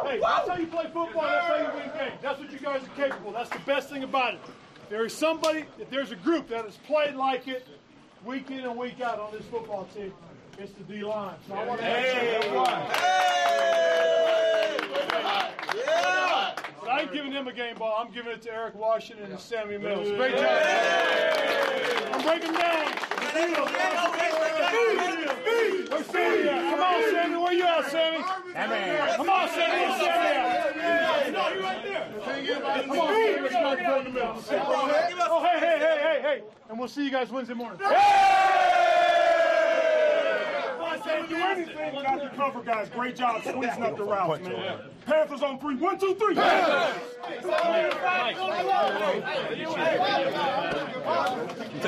Hey, that's how you play football. That's how you win games. That's what you guys are capable. That's the best thing about it. There is somebody, if there's a group that has played like it week in and week out on this football team, it's the D-line. So I want to But I ain't giving them a game ball. I'm giving it to Eric Washington and Sammy Mills. Great job. I'm breaking down. Where's Sammy at? Come on, Sammy. Where you at, Sammy? Come on, Sammy. Where's Sammy at? No, you're right there. Come on, Sammy. Let's not go in the middle. Oh, hey. And we'll see you guys Wednesday morning. Can't do anything without the cover, guys. Great job squeezing up the routes, man. Panthers on 3. 1, 2, 3. Panthers!